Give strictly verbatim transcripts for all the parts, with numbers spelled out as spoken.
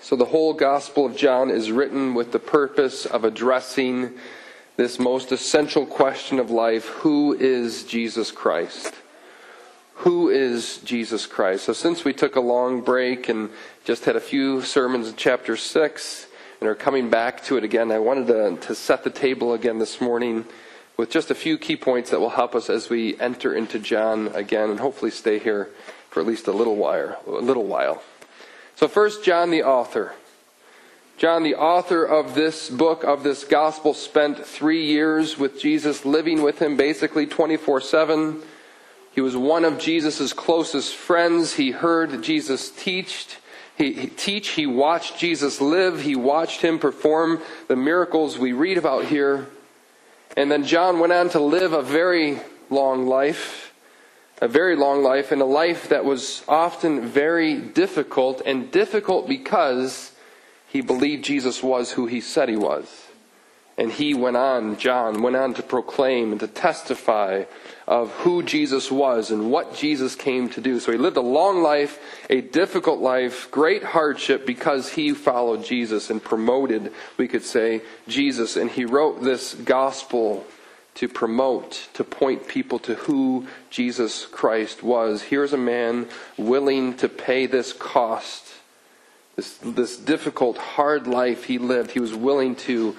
So the whole Gospel of John is written with the purpose of addressing this most essential question of life: who is Jesus Christ? Who is Jesus Christ? So since we took a long break and just had a few sermons in chapter six and are coming back to it again, I wanted to, to set the table again this morning with just a few key points that will help us as we enter into John again and hopefully stay here for at least a little while. A little while. So first, John the author. John the author of this book, of this gospel, spent three years with Jesus, living with him basically twenty-four seven. He was one of Jesus' closest friends. He heard Jesus teach. He, he teach. He watched Jesus live. He watched him perform the miracles we read about here. And then John went on to live a very long life. A very long life, and a life that was often very difficult, and difficult because he believed Jesus was who he said he was. And he went on, John went on to proclaim and to testify of who Jesus was and what Jesus came to do. So he lived a long life, a difficult life, great hardship, because he followed Jesus and promoted, we could say, Jesus. And he wrote this gospel to promote, to point people to who Jesus Christ was. Here's a man willing to pay this cost, this, this difficult, hard life he lived. He was willing to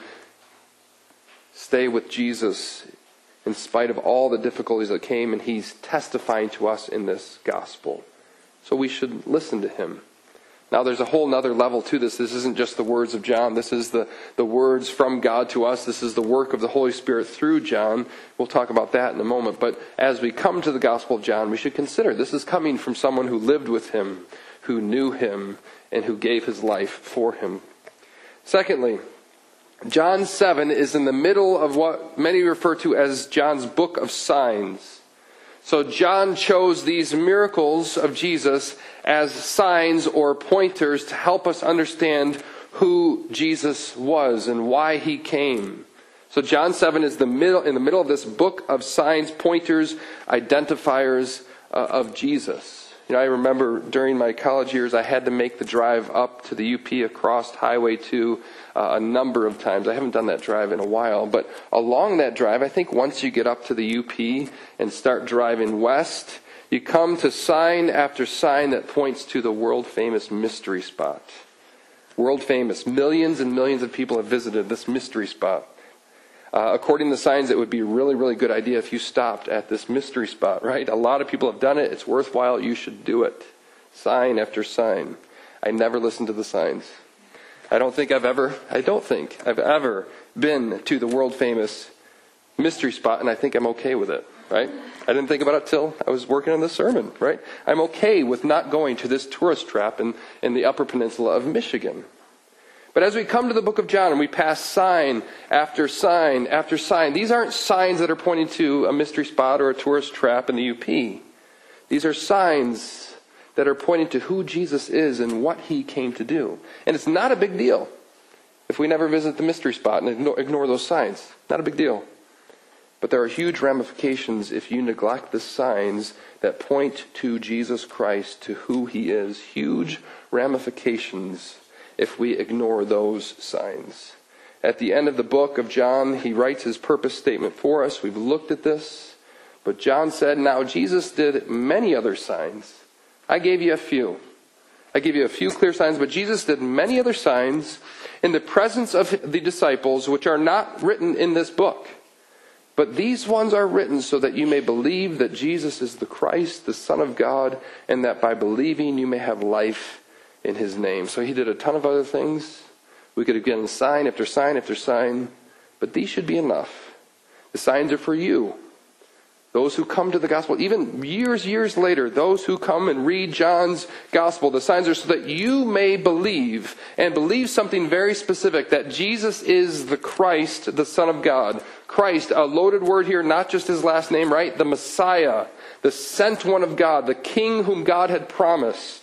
stay with Jesus in spite of all the difficulties that came, and he's testifying to us in this gospel. So we should listen to him. Now there's a whole nother level to this. This isn't just the words of John. This is the, the words from God to us. This is the work of the Holy Spirit through John. We'll talk about that in a moment. But as we come to the Gospel of John, we should consider this is coming from someone who lived with him, who knew him, and who gave his life for him. Secondly, John seven is in the middle of what many refer to as John's book of signs. So John chose these miracles of Jesus as signs or pointers to help us understand who Jesus was and why he came. So John seven is the middle, in the middle of this book of signs, pointers, identifiers uh, of Jesus. You know, I remember during my college years, I had to make the drive up to the U P across Highway two uh, a number of times. I haven't done that drive in a while, but along that drive, I think once you get up to the U P and start driving west, you come to sign after sign that points to the world-famous mystery spot. World-famous. Millions and millions of people have visited this mystery spot. Uh, according to the signs, it would be a really, really good idea if you stopped at this mystery spot, right? A lot of people have done it. It's worthwhile. You should do it. Sign after sign. I never listen to the signs. I don't think I've ever, I don't think I've ever been to the world-famous mystery spot, and I think I'm okay with it, right? I didn't think about it till I was working on this sermon, right? I'm okay with not going to this tourist trap in, in the Upper Peninsula of Michigan. But as we come to the book of John and we pass sign after sign after sign, these aren't signs that are pointing to a mystery spot or a tourist trap in the U P. These are signs that are pointing to who Jesus is and what he came to do. And it's not a big deal if we never visit the mystery spot and ignore, ignore those signs. Not a big deal. But there are huge ramifications if you neglect the signs that point to Jesus Christ, to who he is. Huge ramifications if we ignore those signs. At the end of the book of John, he writes his purpose statement for us. We've looked at this. But John said, now Jesus did many other signs. I gave you a few. I gave you a few clear signs, but Jesus did many other signs in the presence of the disciples, which are not written in this book. But these ones are written so that you may believe that Jesus is the Christ, the Son of God, and that by believing you may have life in his name. So he did a ton of other things. We could again sign after sign after sign, but these should be enough. The signs are for you. Those who come to the gospel, even years, years later, those who come and read John's gospel, the signs are so that you may believe, and believe something very specific, that Jesus is the Christ, the Son of God. Christ, a loaded word here, not just his last name, right? The Messiah, the sent one of God, the King whom God had promised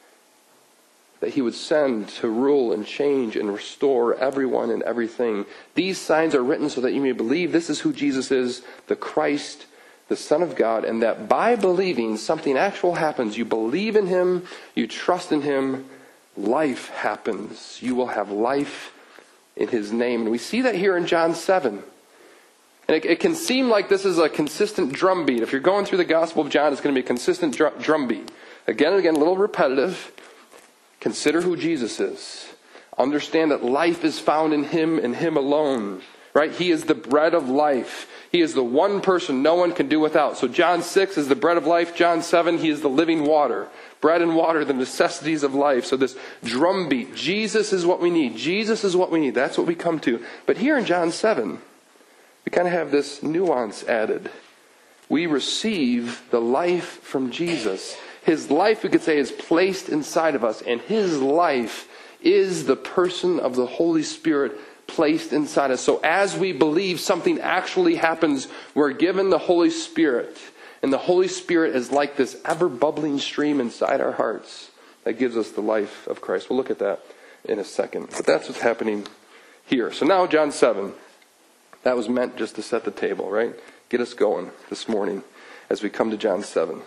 that he would send to rule and change and restore everyone and everything. These signs are written so that you may believe this is who Jesus is, the Christ, the Son of God, and that by believing something actual happens. You believe in him, you trust in him, life happens. You will have life in his name. And we see that here in John seven. And it, it can seem like this is a consistent drumbeat. If you're going through the Gospel of John, it's going to be a consistent dr- drumbeat. Again and again, a little repetitive. Consider who Jesus is. Understand that life is found in him and him alone. Right? He is the bread of life. He is the one person no one can do without. So John six is the bread of life. John seven, he is the living water. Bread and water, the necessities of life. So this drumbeat, Jesus is what we need. Jesus is what we need. That's what we come to. But here in John seven, we kind of have this nuance added. We receive the life from Jesus. His life, we could say, is placed inside of us. And his life is the person of the Holy Spirit placed inside us. So as we believe something actually happens, we're given the Holy Spirit. And the Holy Spirit is like this ever-bubbling stream inside our hearts that gives us the life of Christ. We'll look at that in a second. But that's what's happening here. So now John seven. That was meant just to set the table, right? Get us going this morning as we come to John seven.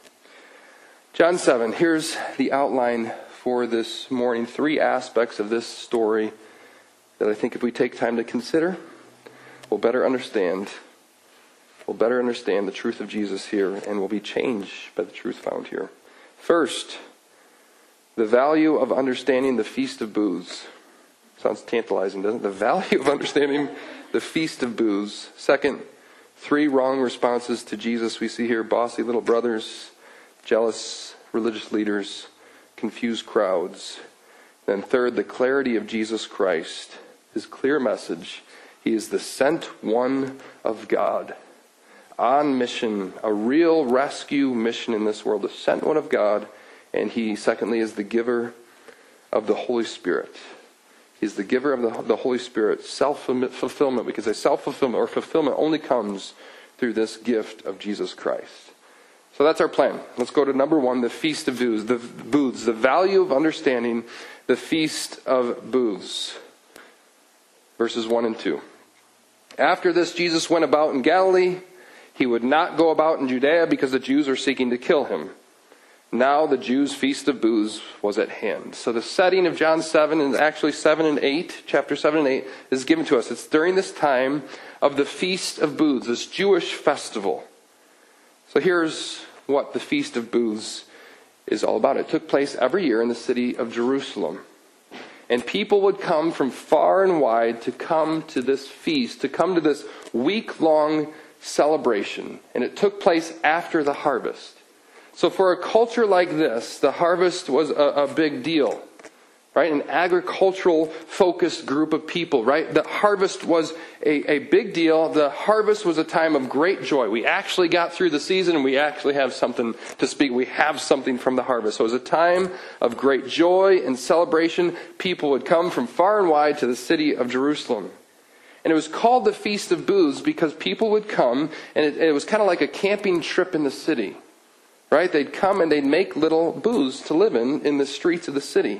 John seven, here's the outline for this morning. Three aspects of this story that I think if we take time to consider, we'll better understand. We'll better understand the truth of Jesus here, and we'll be changed by the truth found here. First, the value of understanding the Feast of Booths. Sounds tantalizing, doesn't it? The value of understanding the Feast of Booths. Second, three wrong responses to Jesus we see here. Bossy little brothers, jealous religious leaders, confused crowds. Then third, the clarity of Jesus Christ. His clear message. He is the sent one of God. On mission, a real rescue mission in this world. The sent one of God. And he, secondly, is the giver of the Holy Spirit. He's the giver of the, the Holy Spirit. Self-fulfillment, we can say self-fulfillment or fulfillment only comes through this gift of Jesus Christ. So that's our plan. Let's go to number one, the Feast of Booths. The booths, the value of understanding the Feast of Booths. Verses one and two. After this, Jesus went about in Galilee. He would not go about in Judea because the Jews were seeking to kill him. Now the Jews' Feast of Booths was at hand. So the setting of John seven, and actually seven and eight, chapter seven and eight, is given to us. It's during this time of the Feast of Booths, this Jewish festival. So here's what the Feast of Booths is all about. It took place every year in the city of Jerusalem. And people would come from far and wide to come to this feast, to come to this week-long celebration. And it took place after the harvest. So for a culture like this, the harvest was a, a big deal. Right? An agricultural focused group of people, right? The harvest was a, a big deal. The harvest was a time of great joy. We actually got through the season and we actually have something to speak. We have something from the harvest. So it was a time of great joy and celebration. People would come from far and wide to the city of Jerusalem. And it was called the Feast of Booths because people would come and it, it was kind of like a camping trip in the city. Right? They'd come and they'd make little booths to live in in the streets of the city.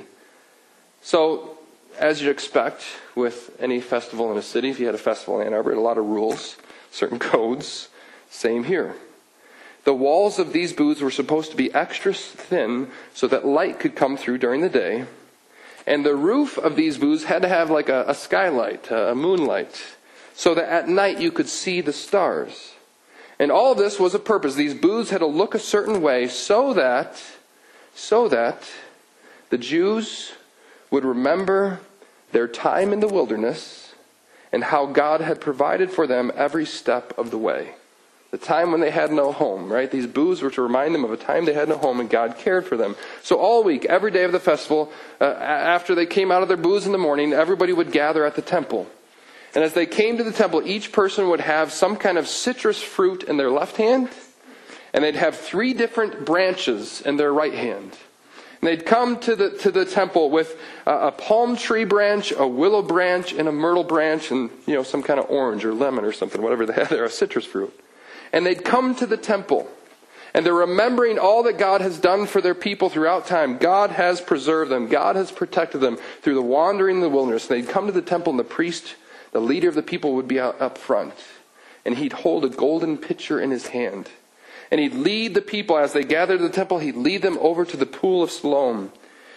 So, as you'd expect with any festival in a city, if you had a festival in Ann Arbor, it had a lot of rules, certain codes. Same here. The walls of these booths were supposed to be extra thin so that light could come through during the day. And the roof of these booths had to have like a, a skylight, a moonlight, so that at night you could see the stars. And all of this was a purpose. These booths had to look a certain way so that, so that the Jews would remember their time in the wilderness and how God had provided for them every step of the way. The time when they had no home, right? These booths were to remind them of a time they had no home and God cared for them. So all week, every day of the festival, uh, after they came out of their booths in the morning, everybody would gather at the temple. And as they came to the temple, each person would have some kind of citrus fruit in their left hand, and they'd have three different branches in their right hand. And they'd come to the to the temple with a, a palm tree branch, a willow branch, and a myrtle branch, and you know some kind of orange or lemon or something, whatever they had there, a citrus fruit. And they'd come to the temple, and they're remembering all that God has done for their people throughout time. God has preserved them. God has protected them through the wandering in the wilderness. And they'd come to the temple, and the priest, the leader of the people, would be out up front, and he'd hold a golden pitcher in his hand. And he'd lead the people as they gathered to the temple. He'd lead them over to the pool of Siloam.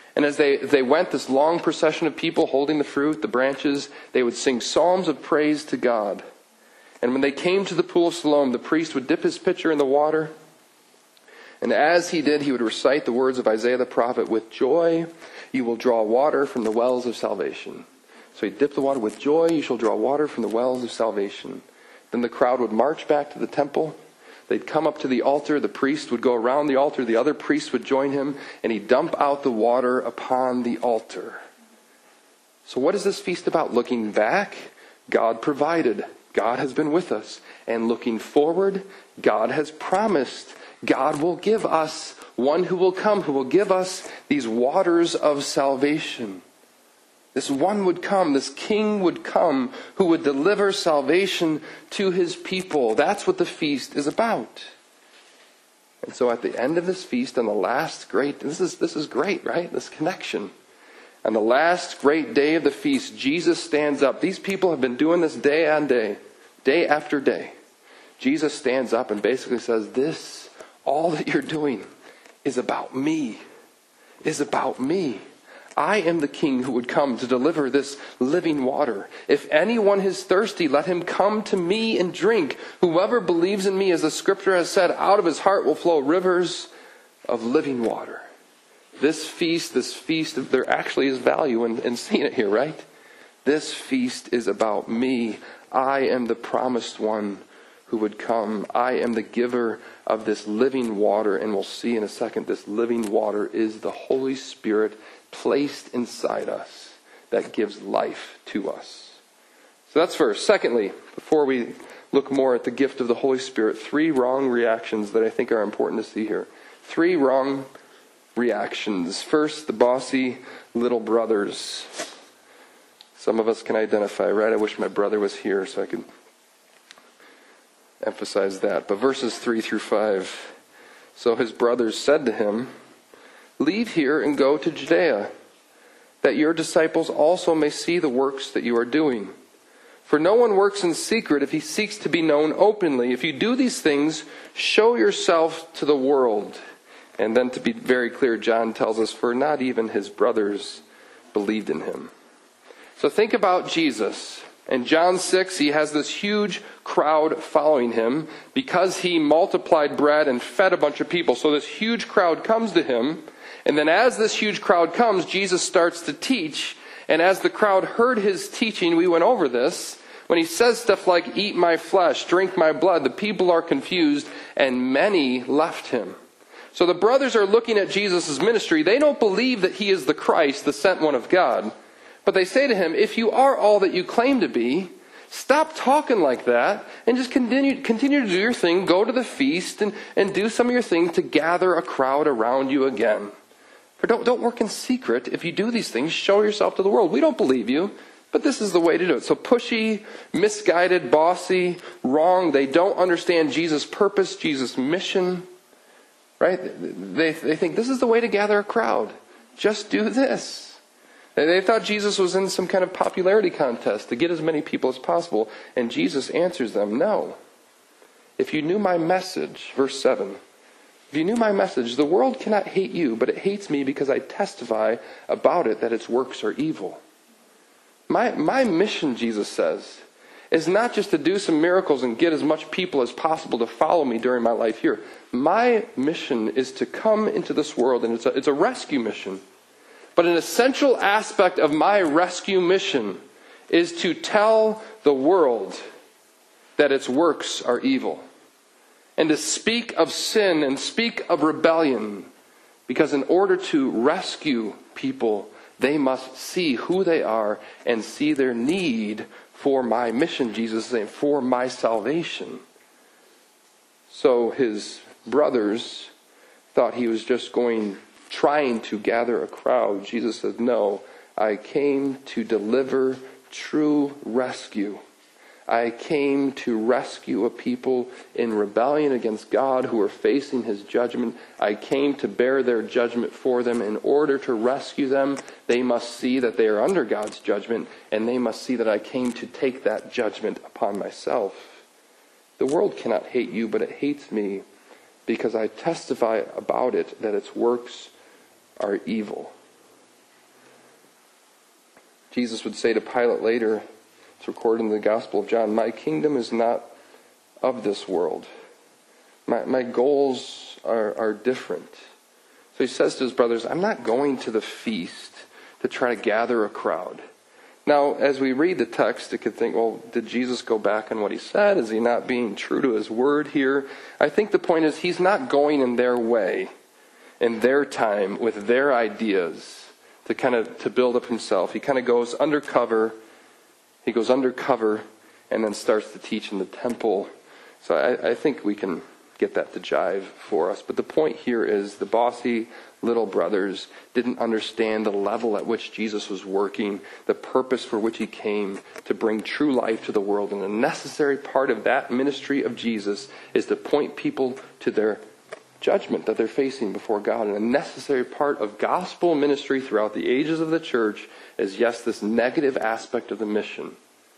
And as they, they went, this long procession of people holding the fruit, the branches, they would sing psalms of praise to God. And when they came to the pool of Siloam, the priest would dip his pitcher in the water. And as he did, he would recite the words of Isaiah the prophet, "With joy you will draw water from the wells of salvation." So he dipped the water. "With joy you shall draw water from the wells of salvation." Then the crowd would march back to the temple. They'd come up to the altar. The priest would go around the altar. The other priests would join him. And he'd dump out the water upon the altar. So what is this feast about? Looking back, God provided. God has been with us. And looking forward, God has promised. God will give us one who will come, who will give us these waters of salvation. This one would come, this king would come, who would deliver salvation to his people. That's what the feast is about. And so at the end of this feast, on the last great, this is, this is great, right? This connection. On the last great day of the feast, Jesus stands up. These people have been doing this day on day, day after day. Jesus stands up and basically says, this, all that you're doing is about me, is about me. I am the king who would come to deliver this living water. If anyone is thirsty, let him come to me and drink. Whoever believes in me, as the scripture has said, out of his heart will flow rivers of living water. This feast, this feast, there actually is value in, in seeing it here, right? This feast is about me. I am the promised one who would come. I am the giver of this living water. And we'll see in a second, this living water is the Holy Spirit placed inside us that gives life to us. So that's first. Secondly, before we look more at the gift of the Holy Spirit, three wrong reactions that I think are important to see here. Three wrong reactions. First, the bossy little brothers. Some of us can identify, right? I wish my brother was here so I could emphasize that. But verses three through five. So his brothers said to him, "Leave here and go to Judea, that your disciples also may see the works that you are doing. For no one works in secret if he seeks to be known openly. If you do these things, show yourself to the world." And then to be very clear, John tells us, for not even his brothers believed in him. So think about Jesus. In John six, he has this huge crowd following him because he multiplied bread and fed a bunch of people. So this huge crowd comes to him. And then as this huge crowd comes, Jesus starts to teach. And as the crowd heard his teaching, we went over this, when he says stuff like, "Eat my flesh, drink my blood," the people are confused and many left him. So the brothers are looking at Jesus' ministry. They don't believe that he is the Christ, the sent one of God. But they say to him, if you are all that you claim to be, stop talking like that and just continue, continue to do your thing. Go to the feast and, and do some of your things to gather a crowd around you again. But don't, don't work in secret. If you do these things, show yourself to the world. We don't believe you, but this is the way to do it. So pushy, misguided, bossy, wrong. They don't understand Jesus' purpose, Jesus' mission. Right? They, they think this is the way to gather a crowd. Just do this. They thought Jesus was in some kind of popularity contest to get as many people as possible. And Jesus answers them, no. If you knew my message, verse seven, if you knew my message, the world cannot hate you, but it hates me because I testify about it that its works are evil. My, my mission, Jesus says, is not just to do some miracles and get as much people as possible to follow me during my life here. My mission is to come into this world, and it's a, it's a rescue mission. But an essential aspect of my rescue mission is to tell the world that its works are evil. And to speak of sin and speak of rebellion. Because in order to rescue people, they must see who they are and see their need for my mission, Jesus is saying, for my salvation. So his brothers thought he was just going, trying to gather a crowd. Jesus says, no, I came to deliver true rescue. I came to rescue a people in rebellion against God who are facing his judgment. I came to bear their judgment for them. In order to rescue them, they must see that they are under God's judgment, and they must see that I came to take that judgment upon myself. The world cannot hate you, but it hates me because I testify about it that its works are evil. Jesus would say to Pilate later, it's recorded in the Gospel of John, my kingdom is not of this world. My, my goals are, are different. So he says to his brothers, I'm not going to the feast to try to gather a crowd. Now, as we read the text, it could think, well, did Jesus go back on what he said? Is he not being true to his word here? I think the point is he's not going in their way, in their time, with their ideas to kind of to build up himself. He kind of goes undercover. He goes undercover and then starts to teach in the temple. So I, I think we can get that to jive for us. But the point here is the bossy little brothers didn't understand the level at which Jesus was working, the purpose for which he came to bring true life to the world. And a necessary part of that ministry of Jesus is to point people to their judgment that they're facing before God. And a necessary part of gospel ministry throughout the ages of the church is, yes, this negative aspect of the mission.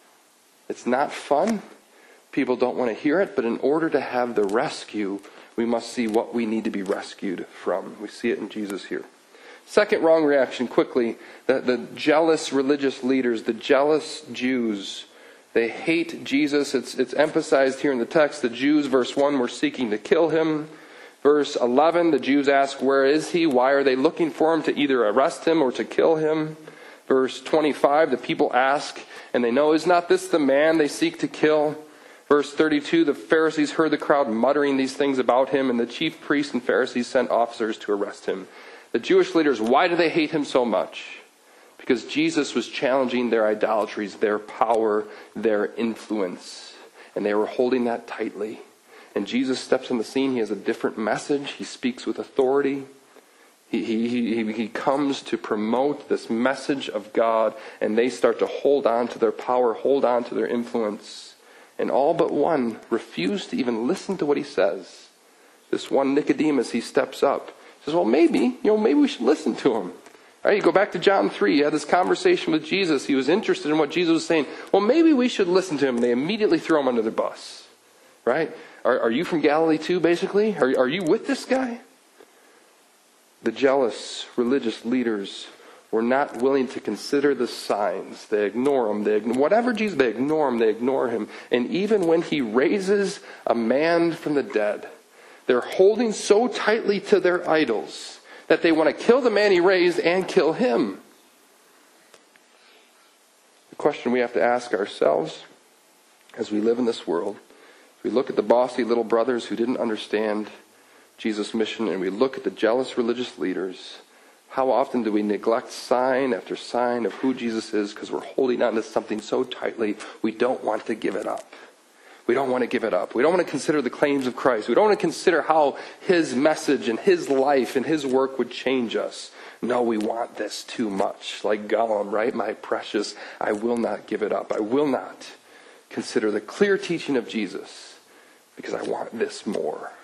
It's not fun. People don't want to hear it, but in order to have the rescue, we must see what we need to be rescued from. We see it in Jesus here. Second wrong reaction, quickly, the, the jealous religious leaders, the jealous Jews, they hate Jesus. It's, it's emphasized here in the text. The Jews, verse one, were seeking to kill him. Verse eleven, the Jews ask, where is he? Why are they looking for him to either arrest him or to kill him? Verse twenty-five, the people ask, and they know, is not this the man they seek to kill? Verse thirty-two, the Pharisees heard the crowd muttering these things about him, and the chief priests and Pharisees sent officers to arrest him. The Jewish leaders, why do they hate him so much? Because Jesus was challenging their idolatries, their power, their influence. And they were holding that tightly. And Jesus steps on the scene. He has a different message. He speaks with authority. He, he, he, he comes to promote this message of God, and they start to hold on to their power, hold on to their influence. And all but one refuse to even listen to what he says. This one Nicodemus, he steps up. He says, well, maybe, you know, maybe we should listen to him. All right, you go back to John three. He had this conversation with Jesus. He was interested in what Jesus was saying. Well, maybe we should listen to him. And they immediately throw him under the bus. Right? Are, are you from Galilee too, basically? Are, are you with this guy? The jealous religious leaders were not willing to consider the signs. They ignore him. They ignore, whatever Jesus, they ignore him. They ignore him. And even when he raises a man from the dead, they're holding so tightly to their idols that they want to kill the man he raised and kill him. The question we have to ask ourselves as we live in this world, we look at the bossy little brothers who didn't understand Jesus' mission, and we look at the jealous religious leaders. How often do we neglect sign after sign of who Jesus is because we're holding on to something so tightly we don't want to give it up? We don't want to give it up. We don't want to consider the claims of Christ. We don't want to consider how his message and his life and his work would change us. No, we want this too much. Like Gollum, right? My precious, I will not give it up. I will not consider the clear teaching of Jesus because I want this more.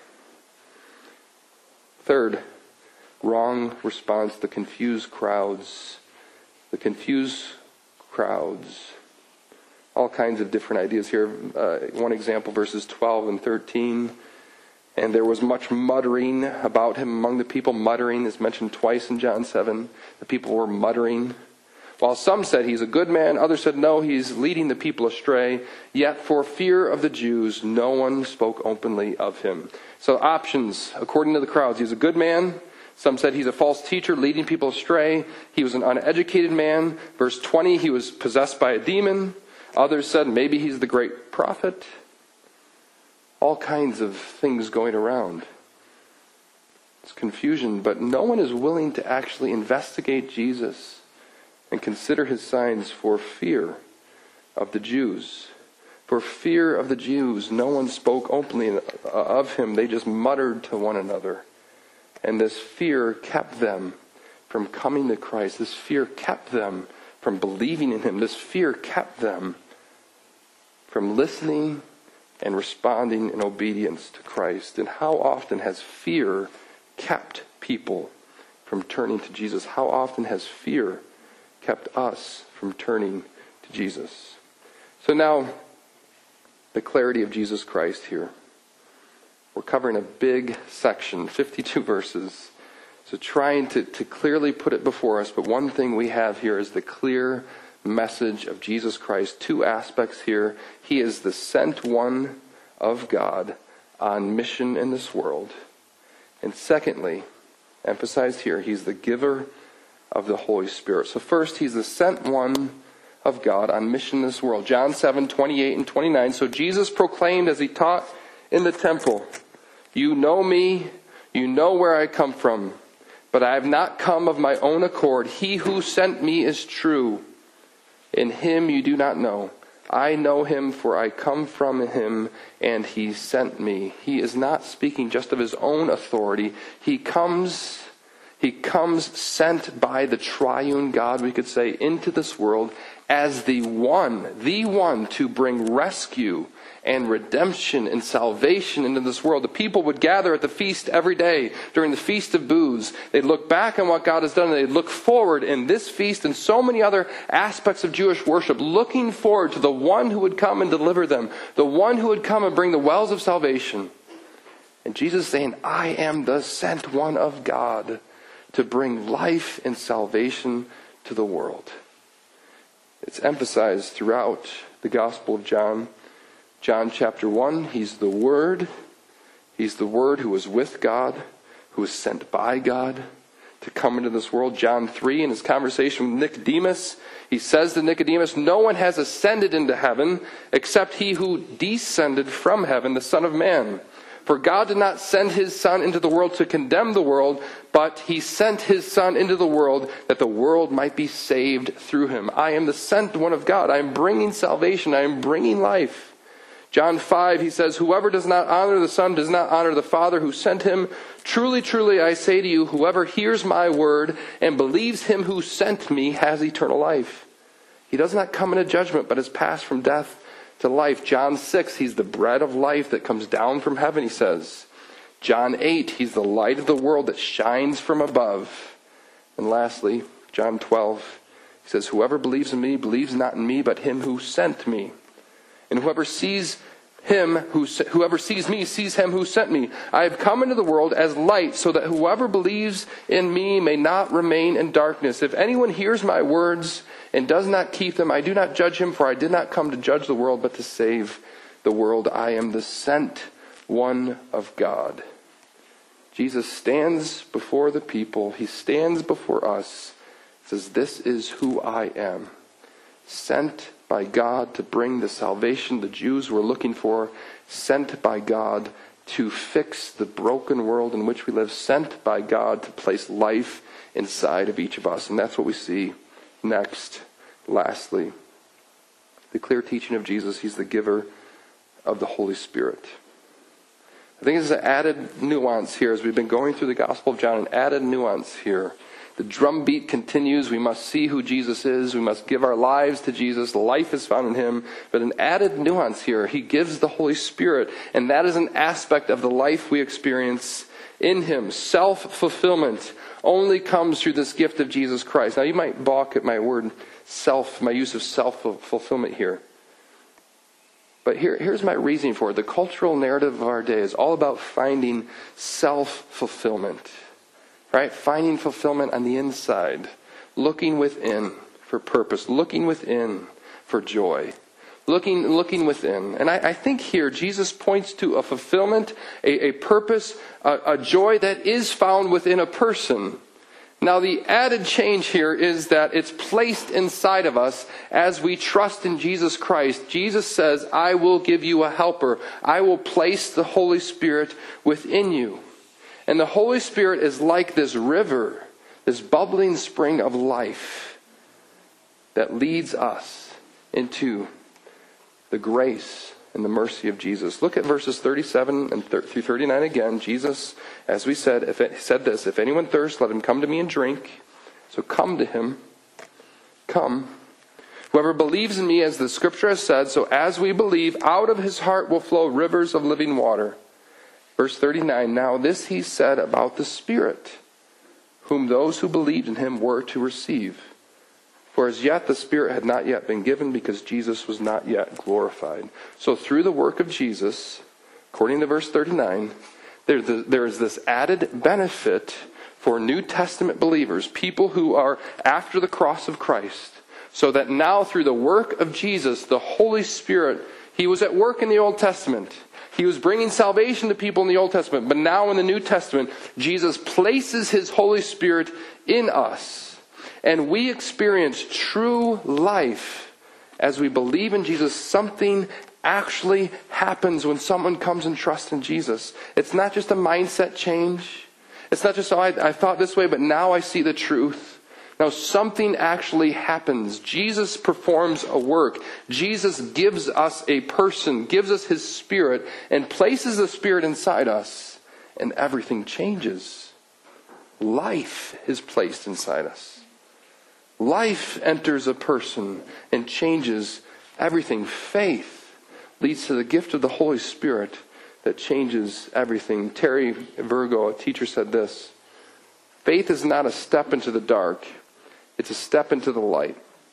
Third, wrong response, the confused crowds. The confused crowds. All kinds of different ideas here. Uh, one example, verses twelve and thirteen. And there was much muttering about him among the people. Muttering is mentioned twice in John seven. The people were muttering. While some said he's a good man, others said no, he's leading the people astray. Yet for fear of the Jews, no one spoke openly of him. So options, according to the crowds. He's a good man. Some said he's a false teacher, leading people astray. He was an uneducated man. Verse twenty, he was possessed by a demon. Others said maybe he's the great prophet. All kinds of things going around. It's confusion, but no one is willing to actually investigate Jesus and consider his signs for fear of the Jews. For fear of the Jews, no one spoke openly of him. They just muttered to one another. And this fear kept them from coming to Christ. This fear kept them from believing in him. This fear kept them from listening and responding in obedience to Christ. And how often has fear kept people from turning to Jesus? How often has fear kept us from turning to Jesus? So now, the clarity of Jesus Christ here. We're covering a big section, fifty-two verses. So trying to, to clearly put it before us, but one thing we have here is the clear message of Jesus Christ. Two aspects here. He is the sent one of God on mission in this world. And secondly, emphasized here, he's the giver of the Holy Spirit. So first, he's the sent one of God on mission in this world. John seven, twenty-eight and twenty-nine. So Jesus proclaimed as he taught in the temple, "You know me, you know where I come from, but I have not come of my own accord. He who sent me is true. In him you do not know. I know him, for I come from him, and he sent me." He is not speaking just of his own authority. He comes, he comes sent by the triune God, we could say, into this world as the one, the one to bring rescue and redemption and salvation into this world. The people would gather at the feast every day during the Feast of Booths. They'd look back on what God has done, and they'd look forward in this feast and so many other aspects of Jewish worship, looking forward to the one who would come and deliver them, the one who would come and bring the wells of salvation. And Jesus is saying, I am the sent one of God to bring life and salvation to the world. It's emphasized throughout the Gospel of John. John chapter one, he's the Word. He's the Word who was with God, who was sent by God to come into this world. John three, in his conversation with Nicodemus, he says to Nicodemus, "No one has ascended into heaven except he who descended from heaven, the Son of Man. For God did not send his Son into the world to condemn the world, but he sent his Son into the world that the world might be saved through him." I am the sent one of God. I am bringing salvation. I am bringing life. John five, he says, "Whoever does not honor the Son does not honor the Father who sent him. Truly, truly, I say to you, whoever hears my word and believes him who sent me has eternal life. He does not come into judgment, but has passed from death to life." John six, he's the bread of life that comes down from heaven, he says. John eight, he's the light of the world that shines from above. And lastly, John twelve, he says, "Whoever believes in me believes not in me, but him who sent me. And whoever sees him who whoever sees me sees him who sent me. I have come into the world as light, so that whoever believes in me may not remain in darkness. If anyone hears my words and does not keep them, I do not judge him, for I did not come to judge the world, but to save the world. I am the sent one of God." Jesus stands before the people. He stands before us. He says, "This is who I am. Sent by God to bring the salvation the Jews were looking for. Sent by God to fix the broken world in which we live. Sent by God to place life inside of each of us." And that's what we see next. Lastly, the clear teaching of Jesus. He's the giver of the Holy Spirit. I think there's an added nuance here as we've been going through the Gospel of John, an added nuance here. The drumbeat continues. We must see who Jesus is. We must give our lives to Jesus. Life is found in him. But an added nuance here, he gives the Holy Spirit. And that is an aspect of the life we experience in him. Self-fulfillment only comes through this gift of Jesus Christ. Now you might balk at my word self, my use of self-fulfillment here. But here, here's my reasoning for it. The cultural narrative of our day is all about finding self-fulfillment. Right? Finding fulfillment on the inside. Looking within for purpose. Looking within for joy. Looking looking within. And I, I think here Jesus points to a fulfillment, a, a purpose, a, a joy that is found within a person. Now the added change here is that it's placed inside of us as we trust in Jesus Christ. Jesus says, "I will give you a helper. I will place the Holy Spirit within you." And the Holy Spirit is like this river, this bubbling spring of life that leads us into the grace and the mercy of Jesus. Look at verses thirty-seven and through thirty-nine again. Jesus, as we said, if it, said this, "If anyone thirsts, let him come to me and drink." So come to him. Come. "Whoever believes in me, as the scripture has said, so as we believe, out of his heart will flow rivers of living water." Verse thirty-nine, "Now this he said about the Spirit, whom those who believed in him were to receive. For as yet the Spirit had not yet been given, because Jesus was not yet glorified." So through the work of Jesus, according to verse thirty-nine, there, there is this added benefit for New Testament believers, people who are after the cross of Christ. So that now through the work of Jesus, the Holy Spirit, He was at work in the Old Testament. He was bringing salvation to people in the Old Testament. But now in the New Testament, Jesus places His Holy Spirit in us. And we experience true life as we believe in Jesus. Something actually happens when someone comes and trusts in Jesus. It's not just a mindset change. It's not just, oh, I, I thought this way, but now I see the truth. Now something actually happens. Jesus performs a work. Jesus gives us a person, gives us His Spirit, and places the Spirit inside us, and everything changes. Life is placed inside us. Life enters a person and changes everything. Faith leads to the gift of the Holy Spirit that changes everything. Terry Virgo, a teacher, said this: faith is not a step into the dark. It's a step into the light.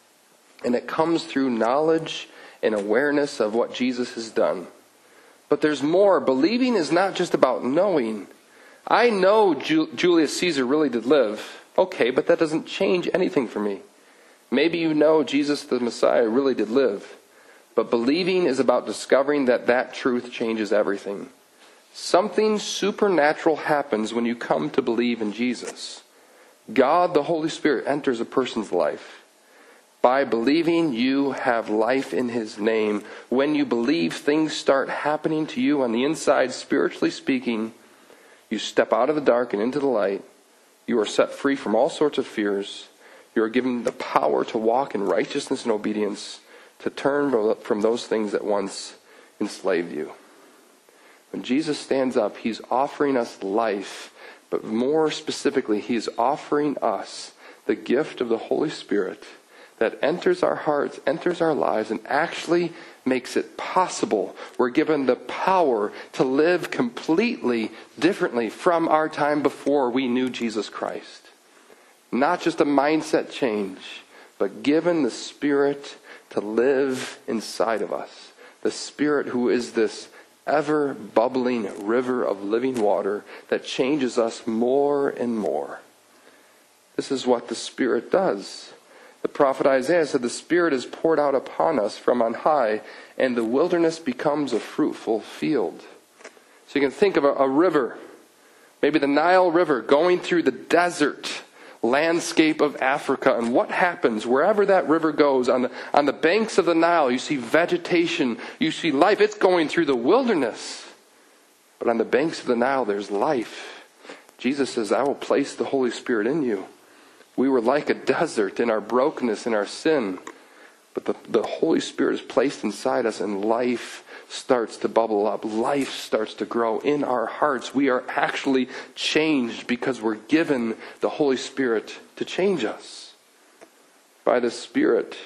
And it comes through knowledge and awareness of what Jesus has done. But there's more. Believing is not just about knowing. I know Ju- Julius Caesar really did live. Okay, but that doesn't change anything for me. Maybe you know Jesus the Messiah really did live. But believing is about discovering that that truth changes everything. Something supernatural happens when you come to believe in Jesus. God, the Holy Spirit, enters a person's life. By believing, you have life in His name. When you believe, things start happening to you on the inside, spiritually speaking. You step out of the dark and into the light. You are set free from all sorts of fears. You are given the power to walk in righteousness and obedience, to turn from those things that once enslaved you. When Jesus stands up, He's offering us life. But more specifically, He is offering us the gift of the Holy Spirit that enters our hearts, enters our lives, and actually makes it possible. We're given the power to live completely differently from our time before we knew Jesus Christ. Not just a mindset change, but given the Spirit to live inside of us. The Spirit who is this ever bubbling river of living water that changes us more and more. This is what the Spirit does. The prophet Isaiah said, the Spirit is poured out upon us from on high, and the wilderness becomes a fruitful field. So you can think of a, a river, maybe the Nile River, going through the desert landscape of Africa. And what happens wherever that river goes, on the, on the banks of the Nile, you see vegetation, you see life. It's going through the wilderness. But on the banks of the Nile, there's life. Jesus says, I will place the Holy Spirit in you. We were like a desert in our brokenness, in our sin. But the, the Holy Spirit is placed inside us, and life starts to bubble up. Life starts to grow in our hearts. We are actually changed because we're given the Holy Spirit to change us. By the Spirit,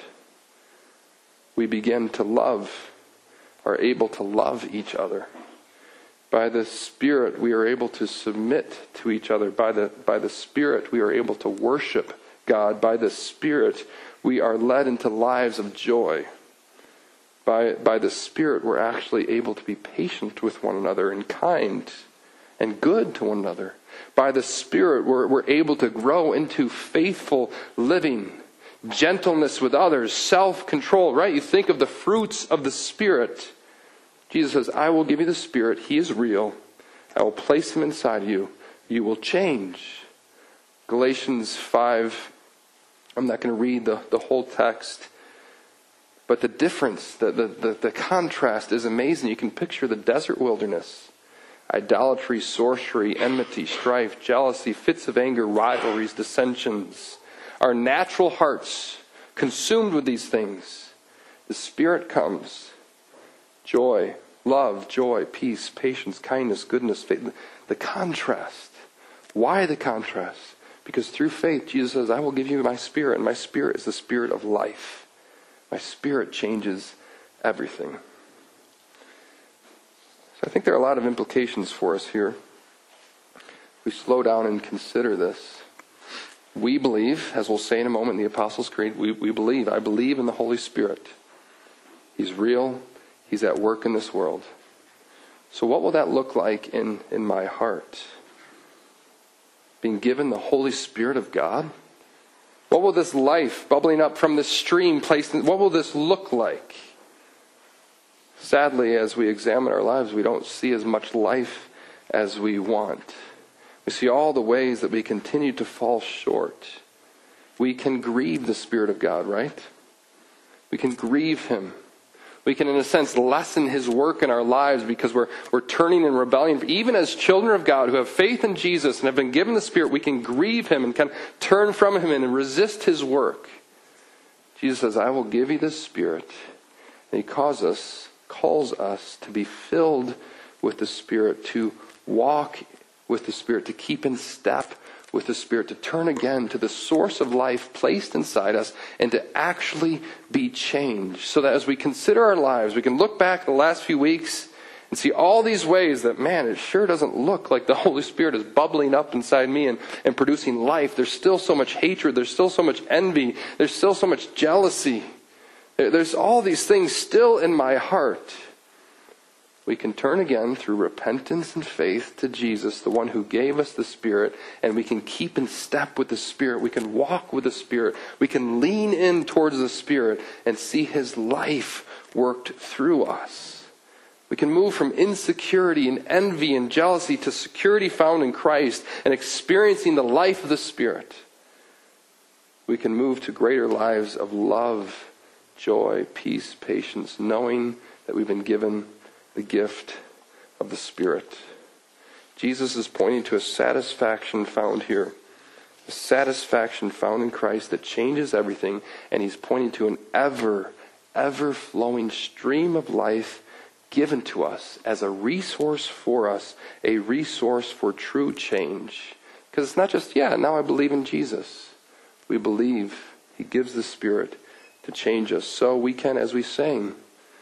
we begin to love, are able to love each other. By the Spirit, we are able to submit to each other. By the, by the Spirit, we are able to worship God. By the Spirit, we are led into lives of joy. By, by the Spirit, we're actually able to be patient with one another and kind and good to one another. By the Spirit, we're, we're able to grow into faithful living, gentleness with others, self-control, right? You think of the fruits of the Spirit. Jesus says, I will give you the Spirit. He is real. I will place Him inside you. You will change. Galatians five, I'm not going to read the, the whole text. But the difference, the, the, the, the contrast is amazing. You can picture the desert wilderness. Idolatry, sorcery, enmity, strife, jealousy, fits of anger, rivalries, dissensions. Our natural hearts consumed with these things. The Spirit comes. Joy, love, joy, peace, patience, kindness, goodness, faith. The contrast. Why the contrast? Because through faith, Jesus says, I will give you my Spirit, and my Spirit is the Spirit of life. My Spirit changes everything. So I think there are a lot of implications for us here. We slow down and consider this. We believe, as we'll say in a moment in the Apostles' Creed, we, we believe. I believe in the Holy Spirit. He's real. He's at work in this world. So what will that look like in, in my heart? Being given the Holy Spirit of God? What will this life bubbling up from this stream placed in, what will this look like? Sadly, as we examine our lives, we don't see as much life as we want. We see all the ways that we continue to fall short. We can grieve the Spirit of God, right? We can grieve Him. We can, in a sense, lessen His work in our lives because we're, we're turning in rebellion. Even as children of God who have faith in Jesus and have been given the Spirit, we can grieve Him and kind of turn from Him and resist His work. Jesus says, I will give you the Spirit. And He calls us, calls us to be filled with the Spirit, to walk with the Spirit, to keep in step with the Spirit, to turn again to the source of life placed inside us and to actually be changed. So that as we consider our lives, we can look back the last few weeks and see all these ways that, man, it sure doesn't look like the Holy Spirit is bubbling up inside me and, and producing life. There's still so much hatred. There's still so much envy. There's still so much jealousy. There, there's all these things still in my heart. We can turn again through repentance and faith to Jesus, the one who gave us the Spirit, and we can keep in step with the Spirit. We can walk with the Spirit. We can lean in towards the Spirit and see His life worked through us. We can move from insecurity and envy and jealousy to security found in Christ and experiencing the life of the Spirit. We can move to greater lives of love, joy, peace, patience, knowing that we've been given the gift of the Spirit. Jesus is pointing to a satisfaction found here. A satisfaction found in Christ that changes everything. And He's pointing to an ever, ever flowing stream of life given to us as a resource for us. A resource for true change. Because it's not just, yeah, now I believe in Jesus. We believe He gives the Spirit to change us. So we can, as we sang,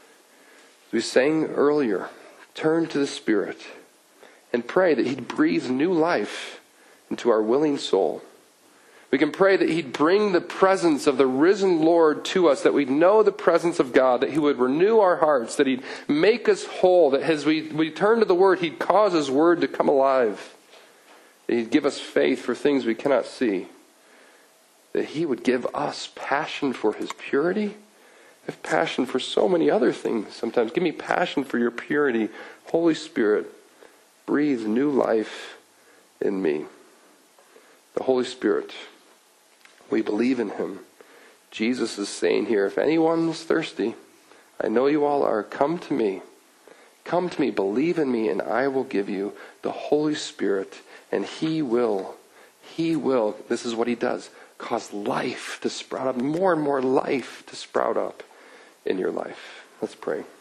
we sang earlier, turn to the Spirit and pray that He'd breathe new life into our willing soul. We can pray that He'd bring the presence of the risen Lord to us, that we'd know the presence of God, that He would renew our hearts, that He'd make us whole, that as we, we turn to the Word, He'd cause His Word to come alive, that He'd give us faith for things we cannot see, that He would give us passion for His purity. I have passion for so many other things sometimes. Give me passion for your purity. Holy Spirit, breathe new life in me. The Holy Spirit, we believe in Him. Jesus is saying here, if anyone's thirsty, I know you all are, come to me. Come to me, believe in me, and I will give you the Holy Spirit, and He will, He will, this is what He does, cause life to sprout up, more and more life to sprout up in your life. Let's pray.